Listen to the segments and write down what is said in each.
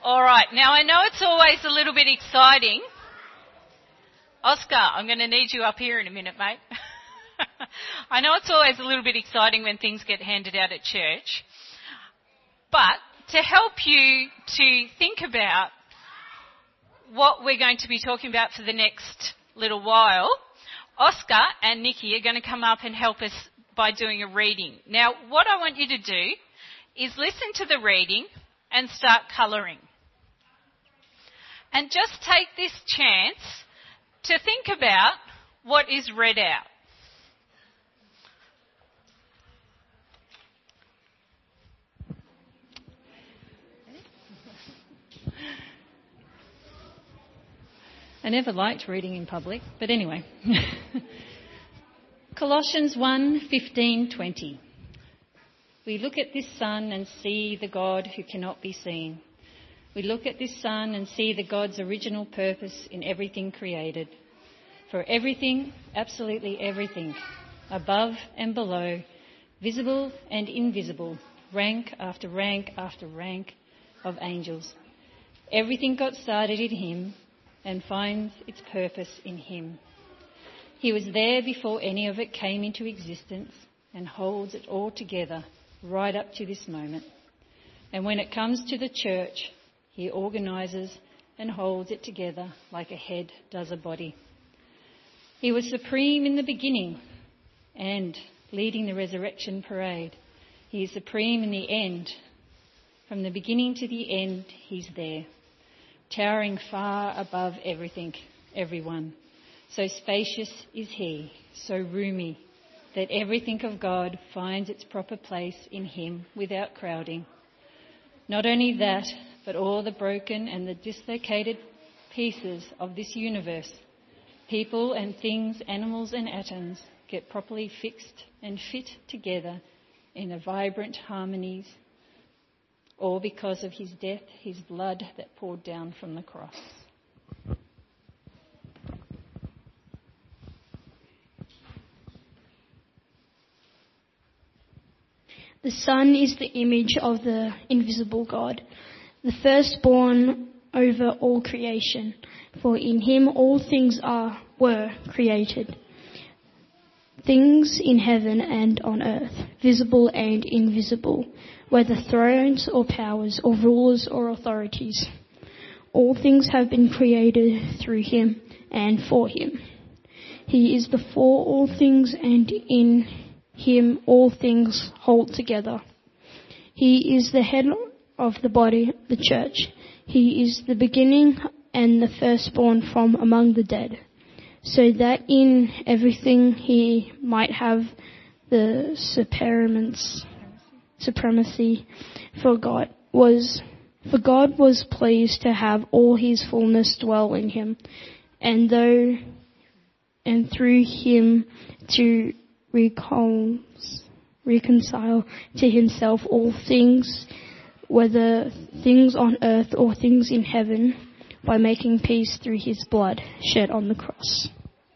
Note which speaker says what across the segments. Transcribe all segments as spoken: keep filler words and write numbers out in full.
Speaker 1: All right, now I know it's always a little bit exciting. Oscar, I'm going to need you up here in a minute, mate. I know it's always a little bit exciting when things get handed out at church. But to help you to think about what we're going to be talking about for the next little while, Oscar and Nikki are going to come up and help us by doing a reading. Now, what I want you to do is listen to the reading and start colouring. And just take this chance to think about what is read out.
Speaker 2: I never liked reading in public, but anyway. Colossians one, fifteen, twenty. We look at this sun and see the God who cannot be seen. We look at this sun and see the God's original purpose in everything created. For everything, absolutely everything, above and below, visible and invisible, rank after rank after rank of angels. Everything got started in him and finds its purpose in him. He was there before any of it came into existence and holds it all together right up to this moment. And when it comes to the church, he organises and holds it together like a head does a body. He was supreme in the beginning and leading the resurrection parade. He is supreme in the end. From the beginning to the end, he's there, towering far above everything, everyone. So spacious is he, so roomy, that everything of God finds its proper place in him without crowding. Not only that, but all the broken and the dislocated pieces of this universe, people and things, animals and atoms, get properly fixed and fit together in a vibrant harmonies, all because of his death, his blood that poured down from the cross.
Speaker 3: The Son is the image of the invisible God, the firstborn over all creation. For in him all things are, were created, things in heaven and on earth, visible and invisible, whether thrones or powers or rulers or authorities. All things have been created through him and for him. He is before all things, and in him all things hold together. He is the head of the body, the church. He is the beginning and the firstborn from among the dead, so that in everything he might have the supremacy. Supremacy for God was for God was pleased to have all his fullness dwell in him, and though and through him to reconcile reconcile to himself all things, whether things on earth or things in heaven, by making peace through his blood shed on the cross.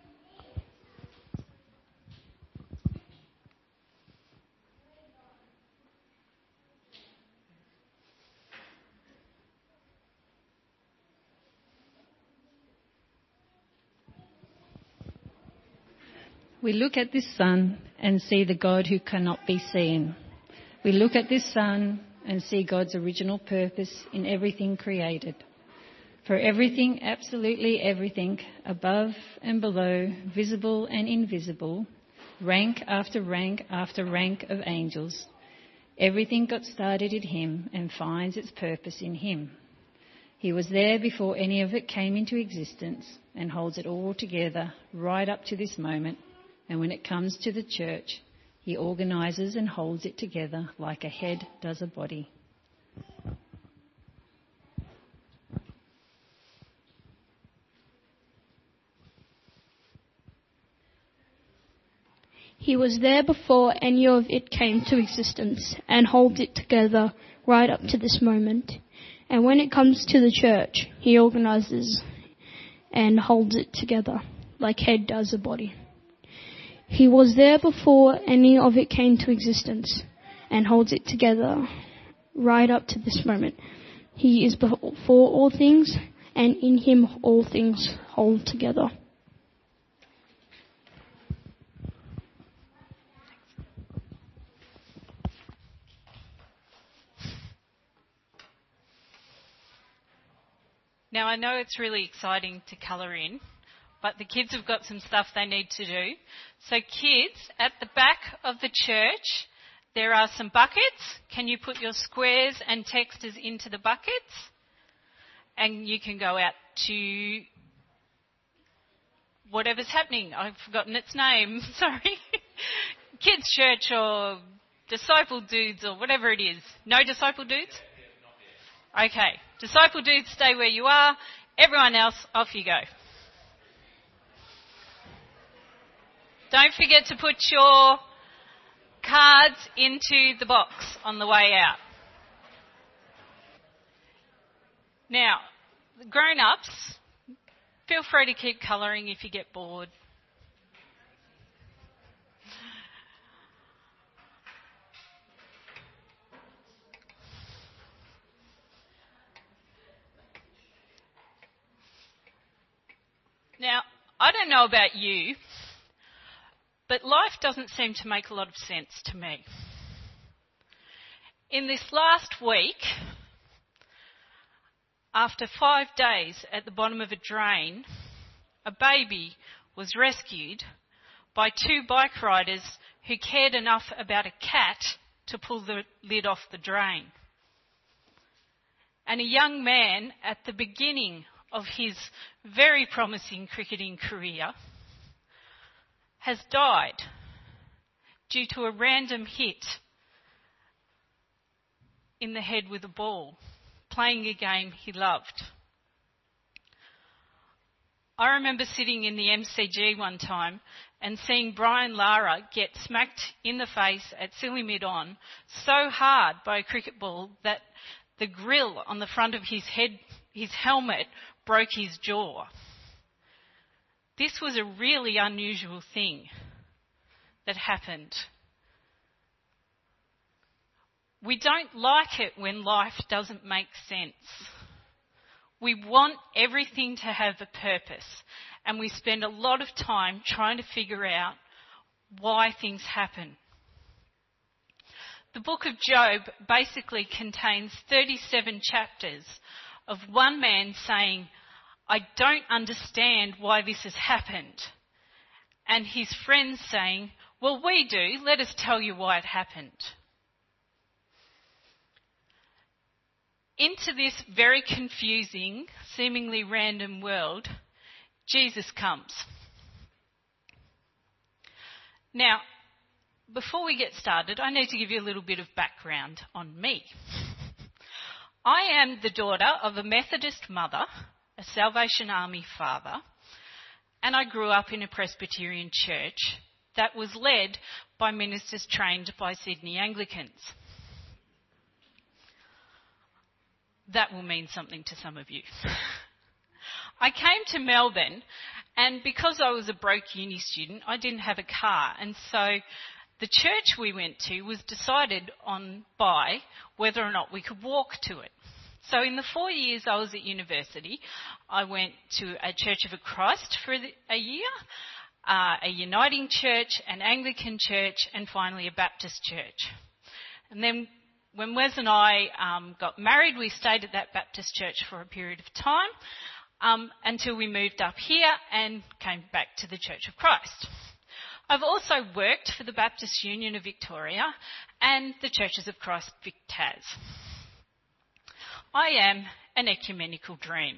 Speaker 2: We look at this sun and see the God who cannot be seen. We look at this sun and see God's original purpose in everything created. For everything, absolutely everything, above and below, visible and invisible, rank after rank after rank of angels, everything got started in him and finds its purpose in him. He was there before any of it came into existence and holds it all together right up to this moment. And when it comes to the church, he organises and holds it together like a head does a body.
Speaker 3: He was there before any of it came to existence and holds it together right up to this moment. And when it comes to the church, he organises and holds it together like head does a body. He was there before any of it came to existence and holds it together right up to this moment. He is before all things, and in him all things hold together.
Speaker 1: Now, I know it's really exciting to colour in, but the kids have got some stuff they need to do. So kids, at the back of the church, there are some buckets. Can you put your squares and texters into the buckets? And you can go out to whatever's happening. I've forgotten its name, sorry. Kids' church or Disciple Dudes or whatever it is. No Disciple Dudes? Okay. Disciple Dudes, stay where you are. Everyone else, off you go. Don't forget to put your cards into the box on the way out. Now, grown-ups, feel free to keep colouring if you get bored. Now, I don't know about you, but life doesn't seem to make a lot of sense to me. In this last week, after five days at the bottom of a drain, a baby was rescued by two bike riders who cared enough about a cat to pull the lid off the drain. And a young man at the beginning of his very promising cricketing career has died due to a random hit in the head with a ball, playing a game he loved. I remember sitting in the M C G one time and seeing Brian Lara get smacked in the face at silly mid-on so hard by a cricket ball that the grill on the front of his head, his helmet, broke his jaw. This was a really unusual thing that happened. We don't like it when life doesn't make sense. We want everything to have a purpose, and we spend a lot of time trying to figure out why things happen. The book of Job basically contains thirty-seven chapters of one man saying, I don't understand why this has happened. And his friends saying, well, we do. Let us tell you why it happened. Into this very confusing, seemingly random world, Jesus comes. Now, before we get started, I need to give you a little bit of background on me. I am the daughter of a Methodist mother, a Salvation Army father, and I grew up in a Presbyterian church that was led by ministers trained by Sydney Anglicans. That will mean something to some of you. I came to Melbourne, and because I was a broke uni student, I didn't have a car, and so the church we went to was decided on by whether or not we could walk to it. So in the four years I was at university, I went to a Church of Christ for a year, uh, a Uniting Church, an Anglican church, and finally a Baptist church. And then when Wes and I um, got married, we stayed at that Baptist church for a period of time um, until we moved up here and came back to the Church of Christ. I've also worked for the Baptist Union of Victoria and the Churches of Christ VicTas. I am an ecumenical dream.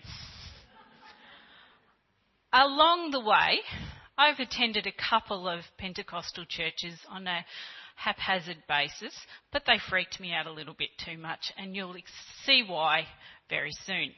Speaker 1: Along the way, I've attended a couple of Pentecostal churches on a haphazard basis, but they freaked me out a little bit too much, and you'll see why very soon.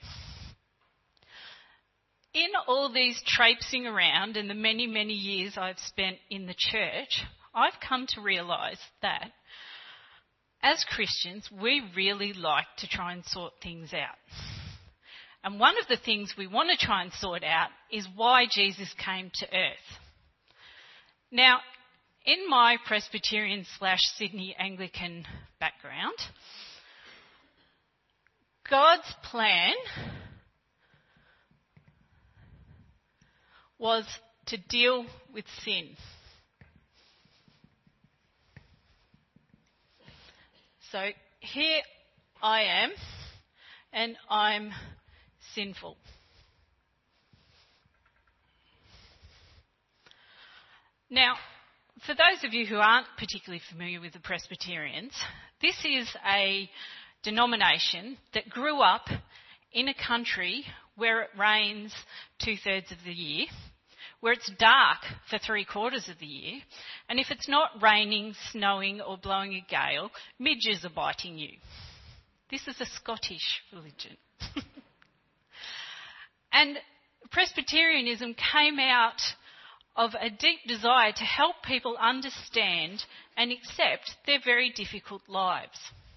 Speaker 1: In all these traipsing around and the many, many years I've spent in the church, I've come to realise that as Christians, we really like to try and sort things out. And one of the things we want to try and sort out is why Jesus came to earth. Now, in my Presbyterian slash Sydney Anglican background, God's plan was to deal with sin. So here I am, and I'm sinful. Now, for those of you who aren't particularly familiar with the Presbyterians, this is a denomination that grew up in a country where it rains two-thirds of the year, where it's dark for three-quarters of the year, and if it's not raining, snowing or blowing a gale, midges are biting you. This is a Scottish religion. And Presbyterianism came out of a deep desire to help people understand and accept their very difficult lives.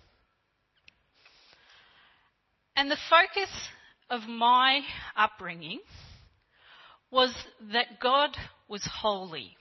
Speaker 1: And the focus of my upbringing was that God was holy,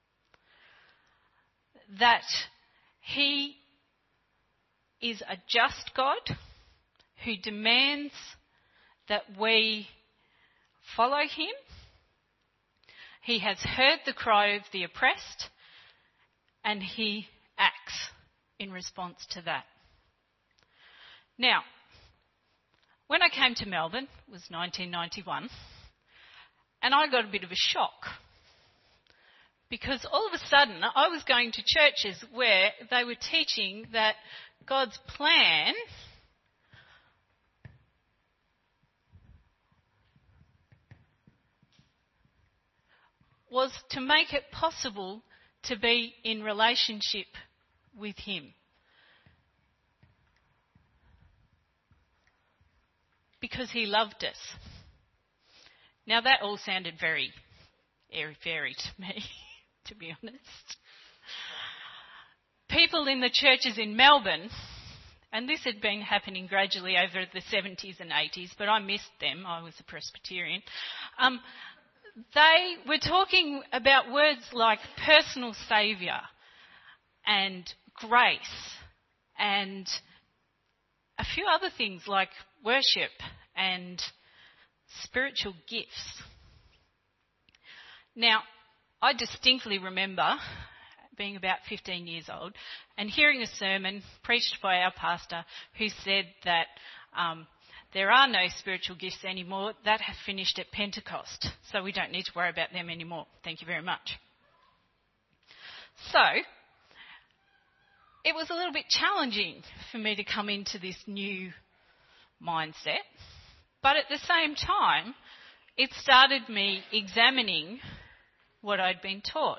Speaker 1: that He is a just God who demands that we follow Him. He has heard the cry of the oppressed, and He acts in response to that. Now, when I came to Melbourne, it was nineteen ninety-one, and I got a bit of a shock. Because all of a sudden, I was going to churches where they were teaching that God's plan was to make it possible to be in relationship with Him. Because He loved us. Now that all sounded very airy-fairy to me, to be honest. People in the churches in Melbourne, and this had been happening gradually over the seventies and eighties, but I missed them, I was a Presbyterian, um, they were talking about words like personal saviour and grace and a few other things like worship and spiritual gifts. Now, I distinctly remember being about fifteen years old and hearing a sermon preached by our pastor who said that um, there are no spiritual gifts anymore. That have finished at Pentecost, so we don't need to worry about them anymore. Thank you very much. So, it was a little bit challenging for me to come into this new mindset, but at the same time, it started me examining what I'd been taught.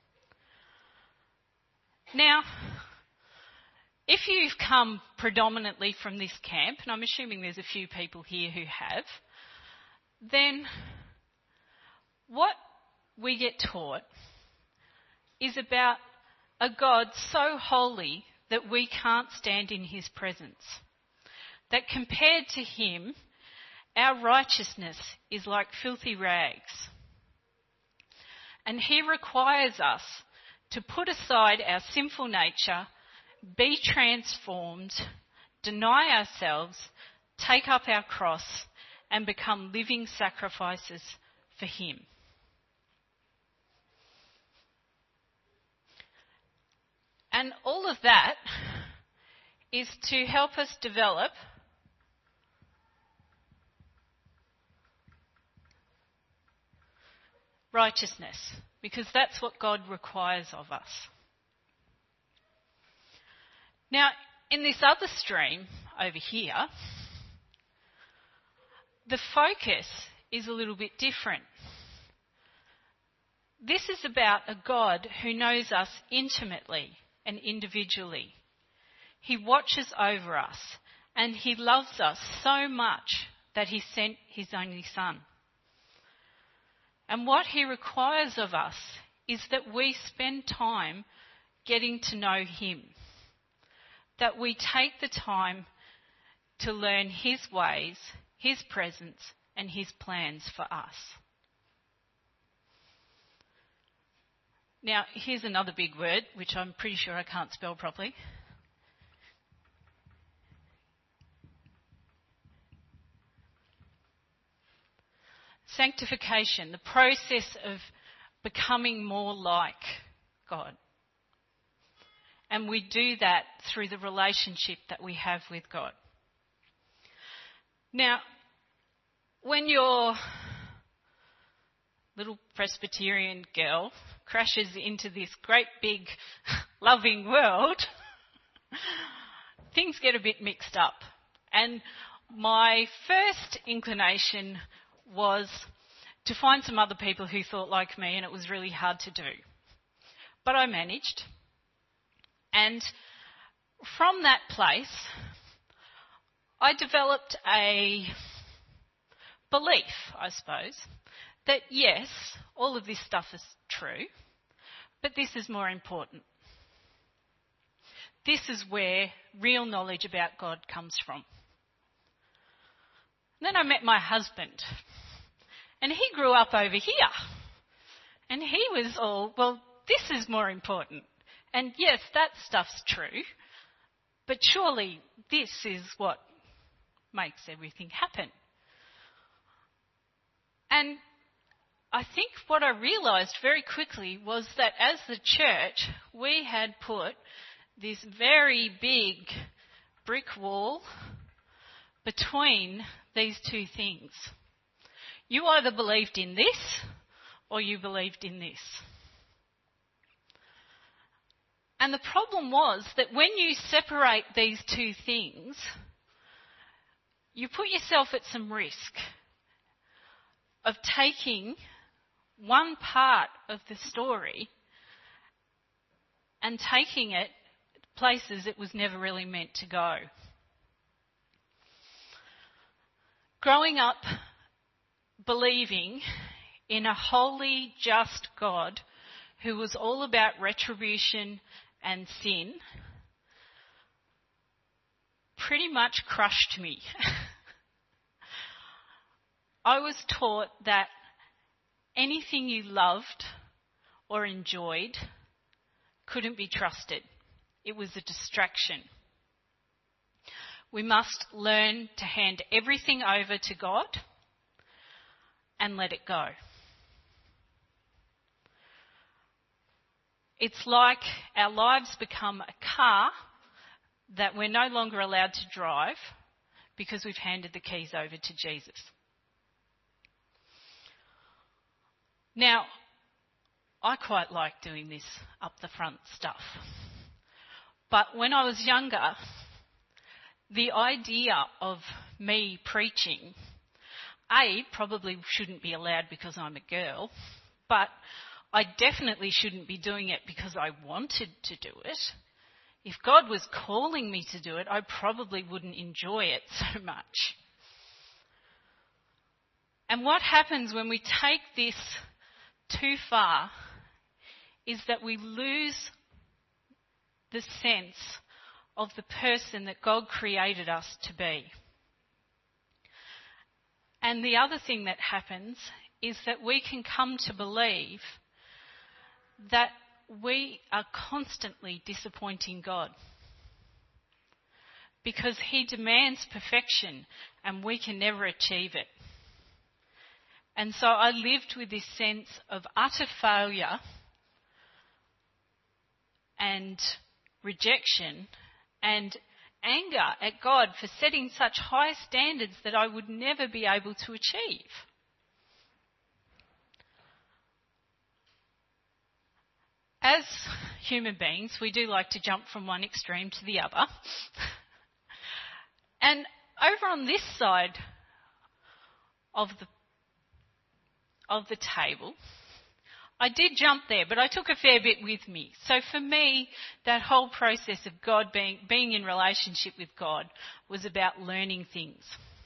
Speaker 1: Now, if you've come predominantly from this camp, and I'm assuming there's a few people here who have, then what we get taught is about a God so holy that we can't stand in His presence. That compared to Him, our righteousness is like filthy rags. And He requires us to put aside our sinful nature, be transformed, deny ourselves, take up our cross, and become living sacrifices for Him. And all of that is to help us develop righteousness, because that's what God requires of us. Now, in this other stream over here, the focus is a little bit different. This is about a God who knows us intimately and individually. He watches over us, and He loves us so much that He sent His only Son. And what He requires of us is that we spend time getting to know Him. That we take the time to learn His ways, His presence, and His plans for us. Now, here's another big word, which I'm pretty sure I can't spell properly. Sanctification, the process of becoming more like God. And we do that through the relationship that we have with God. Now, when your little Presbyterian girl crashes into this great big loving world, things get a bit mixed up. And my first inclination was to find some other people who thought like me, and it was really hard to do. But I managed. And from that place, I developed a belief, I suppose, that yes, all of this stuff is true, but this is more important. This is where real knowledge about God comes from. And then I met my husband, and he grew up over here. And he was all, well, this is more important. And yes, that stuff's true, but surely this is what makes everything happen. And I think what I realised very quickly was that as the church, we had put this very big brick wall between these two things. You either believed in this or you believed in this. And the problem was that when you separate these two things, you put yourself at some risk of taking one part of the story and taking it places it was never really meant to go. Growing up believing in a holy, just God who was all about retribution and sin pretty much crushed me. I was taught that anything you loved or enjoyed couldn't be trusted. It was a distraction. We must learn to hand everything over to God and let it go. It's like our lives become a car that we're no longer allowed to drive because we've handed the keys over to Jesus. Now, I quite like doing this up the front stuff. But when I was younger, the idea of me preaching, A, probably shouldn't be allowed because I'm a girl, but I definitely shouldn't be doing it because I wanted to do it. If God was calling me to do it, I probably wouldn't enjoy it so much. And what happens when we take this too far is that we lose the sense of the person that God created us to be. And the other thing that happens is that we can come to believe that we are constantly disappointing God because He demands perfection and we can never achieve it. And so I lived with this sense of utter failure and rejection and anger at God for setting such high standards that I would never be able to achieve. As human beings, we do like to jump from one extreme to the other. And over on this side of the of the table, I did jump there, but I took a fair bit with me. So for me, that whole process of God being, being in relationship with God was about learning things.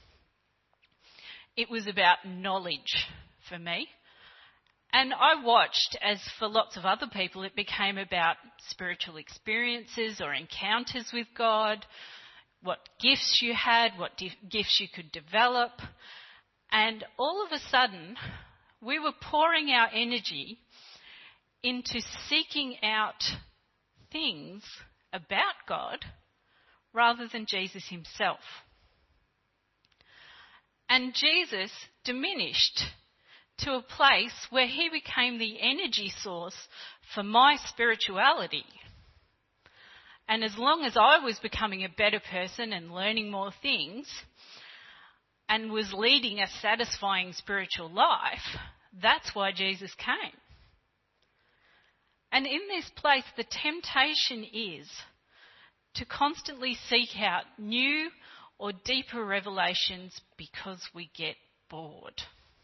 Speaker 1: It was about knowledge for me. And I watched, as for lots of other people, it became about spiritual experiences or encounters with God, what gifts you had, what di- gifts you could develop. And all of a sudden, we were pouring our energy into seeking out things about God rather than Jesus himself. And Jesus diminished to a place where he became the energy source for my spirituality. And as long as I was becoming a better person and learning more things and was leading a satisfying spiritual life, that's why Jesus came. And in this place, the temptation is to constantly seek out new or deeper revelations because we get bored.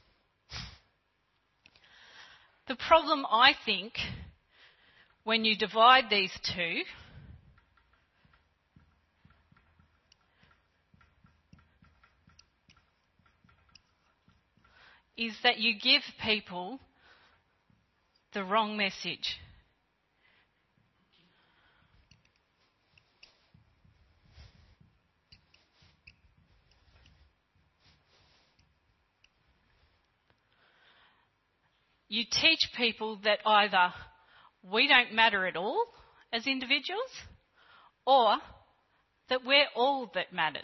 Speaker 1: The problem, I think, when you divide these two is that you give people the wrong message. You teach people that either we don't matter at all as individuals or that we're all that matters.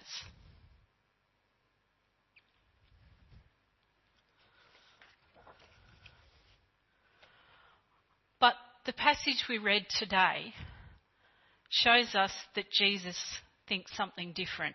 Speaker 1: But the passage we read today shows us that Jesus thinks something different.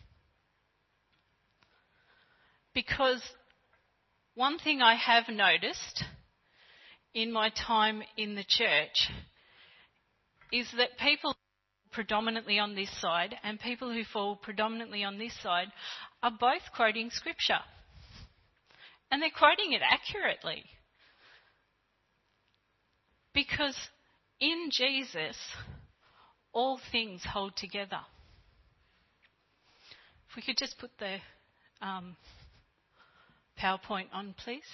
Speaker 1: Because one thing I have noticed in my time in the church is that people predominantly on this side and people who fall predominantly on this side are both quoting scripture. And they're quoting it accurately. Because in Jesus, all things hold together. If we could just put the um, PowerPoint on, please.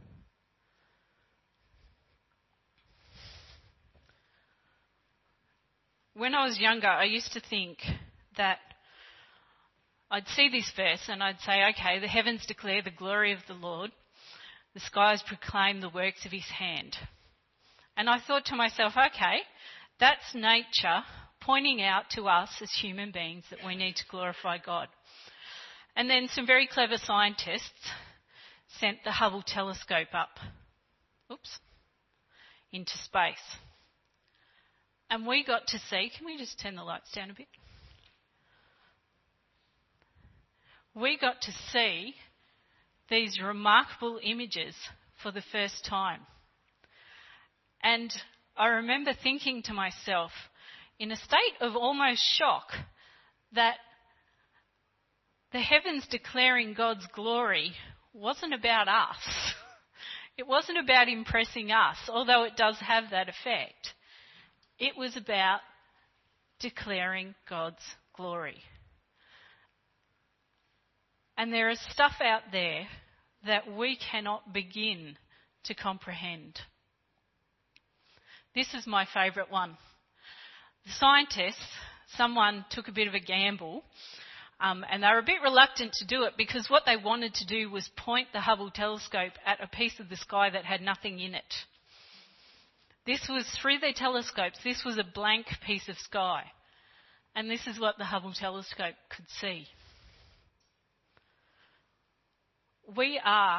Speaker 1: When I was younger, I used to think that I'd see this verse and I'd say, okay, the heavens declare the glory of the Lord, the skies proclaim the works of his hand. And I thought to myself, okay, that's nature pointing out to us as human beings that we need to glorify God. And then some very clever scientists sent the Hubble telescope up, oops, into space. And we got to see, can we just turn the lights down a bit? We got to see these remarkable images for the first time. And I remember thinking to myself, in a state of almost shock, that the heavens declaring God's glory wasn't about us. It wasn't about impressing us, although it does have that effect. It was about declaring God's glory. And there is stuff out there that we cannot begin to comprehend. This is my favourite one. The scientists, someone took a bit of a gamble, um, and they were a bit reluctant to do it because what they wanted to do was point the Hubble telescope at a piece of the sky that had nothing in it. This was, through their telescopes, this was a blank piece of sky. And this is what the Hubble telescope could see. We are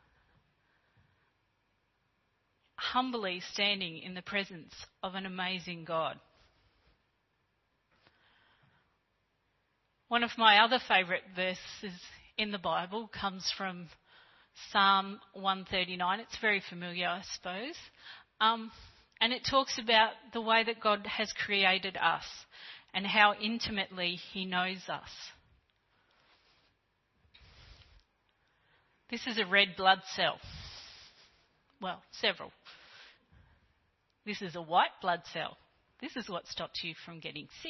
Speaker 1: humbly standing in the presence of an amazing God. One of my other favourite verses in the Bible comes from Psalm one thirty-nine. It's very familiar, I suppose. Um, and it talks about the way that God has created us and how intimately he knows us. This is a red blood cell. Well, several. This is a white blood cell. This is what stops you from getting sick.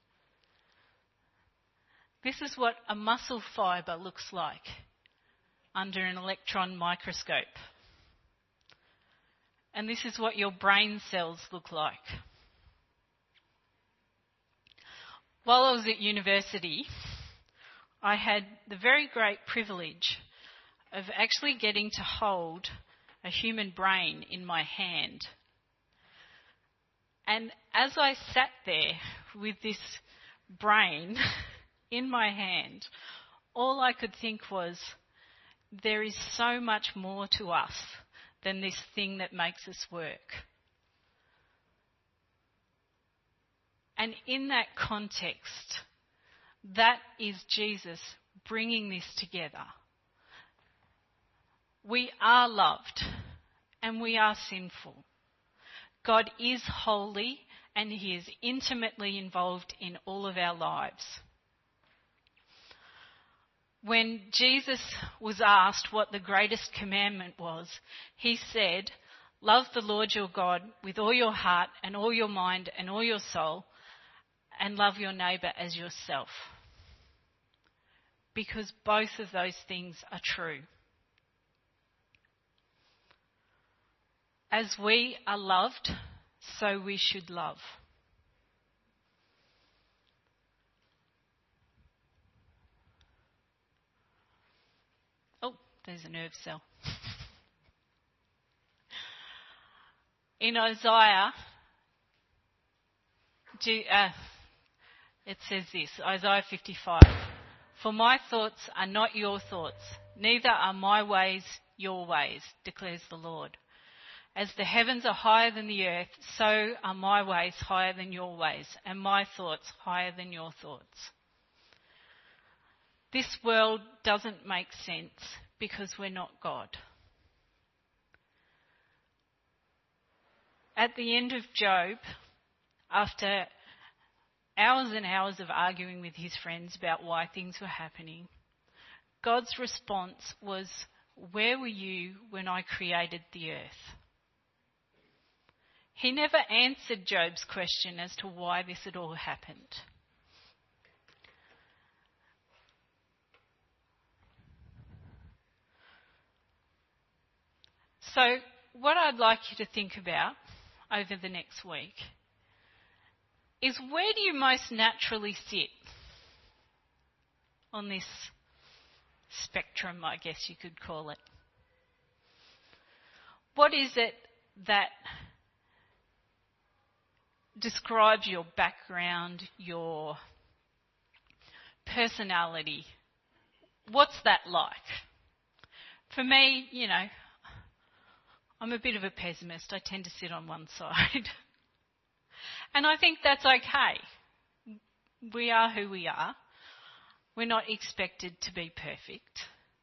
Speaker 1: This is what a muscle fibre looks like under an electron microscope. And this is what your brain cells look like. While I was at university, I had the very great privilege of actually getting to hold a human brain in my hand. And as I sat there with this brain in my hand, all I could think was, there is so much more to us than this thing that makes us work. And in that context, that is Jesus bringing this together. We are loved and we are sinful. God is holy and he is intimately involved in all of our lives. When Jesus was asked what the greatest commandment was, he said, "Love the Lord your God with all your heart and all your mind and all your soul, and love your neighbour as yourself." Because both of those things are true. As we are loved, so we should love. Oh, there's a nerve cell. In Isaiah, uh, it says this, Isaiah fifty-five, "For my thoughts are not your thoughts, neither are my ways your ways, declares the Lord. As the heavens are higher than the earth, so are my ways higher than your ways, and my thoughts higher than your thoughts." This world doesn't make sense because we're not God. At the end of Job, after hours and hours of arguing with his friends about why things were happening, God's response was, "Where were you when I created the earth?" He never answered Job's question as to why this had all happened. So, what I'd like you to think about over the next week is, where do you most naturally sit on this spectrum, I guess you could call it? What is it that describes your background, your personality? What's that like? For me, you know, I'm a bit of a pessimist. I tend to sit on one side. And I think that's okay. We are who we are. We're not expected to be perfect.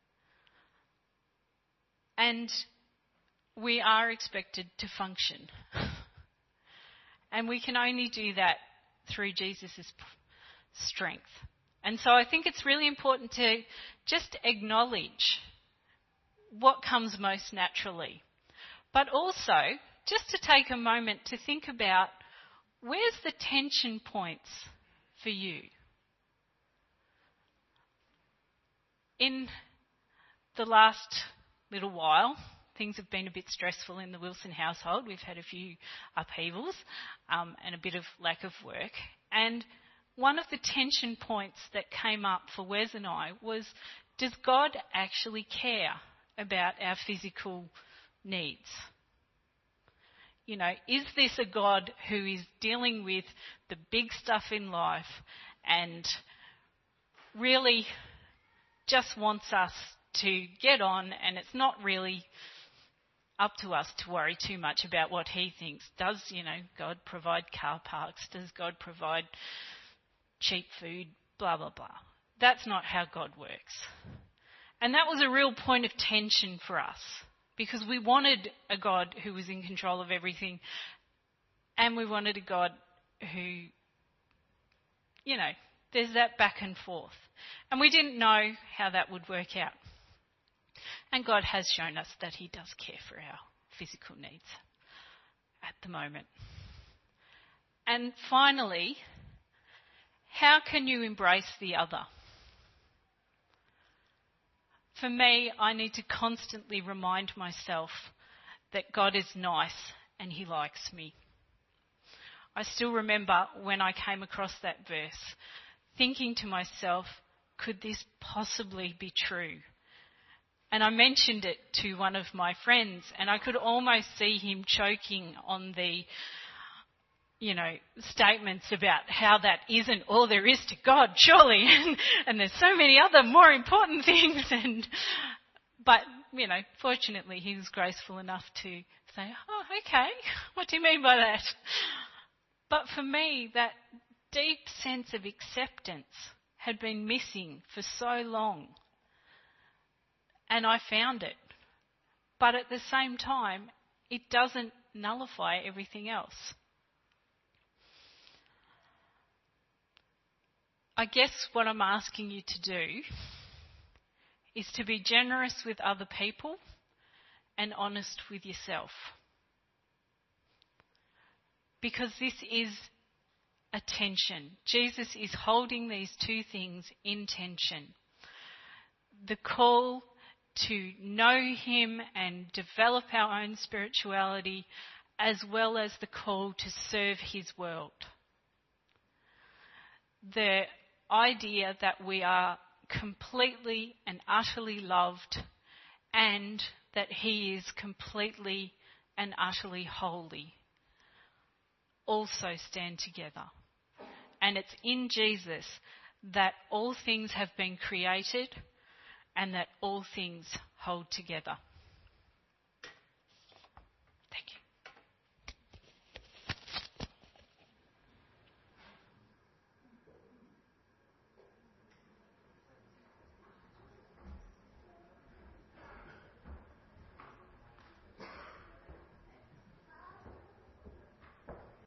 Speaker 1: And we are expected to function. And we can only do that through Jesus' strength. And so I think it's really important to just acknowledge what comes most naturally. But also, just to take a moment to think about, where's the tension points for you? In the last little while, things have been a bit stressful in the Wilson household. We've had a few upheavals um, and a bit of lack of work. And one of the tension points that came up for Wes and I was, does God actually care about our physical needs? You know, is this a God who is dealing with the big stuff in life and really just wants us to get on, and it's not really up to us to worry too much about what he thinks? Does, you know, God provide car parks? Does God provide cheap food? Blah, blah, blah. That's not how God works. And that was a real point of tension for us, because we wanted a God who was in control of everything, and we wanted a God who, you know, there's that back and forth. And we didn't know how that would work out. And God has shown us that he does care for our physical needs at the moment. And finally, how can you embrace the other? For me, I need to constantly remind myself that God is nice and he likes me. I still remember when I came across that verse, thinking to myself, could this possibly be true? And I mentioned it to one of my friends, and I could almost see him choking on the, you know, statements about how that isn't all there is to God, surely. And, and there's so many other more important things. And But, you know, fortunately he was graceful enough to say, oh, okay, what do you mean by that? But for me, that deep sense of acceptance had been missing for so long. And I found it. But at the same time, it doesn't nullify everything else. I guess what I'm asking you to do is to be generous with other people and honest with yourself. Because this is a tension. Jesus is holding these two things in tension. The call to know him and develop our own spirituality, as well as the call to serve his world. The idea that we are completely and utterly loved, and that he is completely and utterly holy, also stand together. And it's in Jesus that all things have been created and that all things hold together.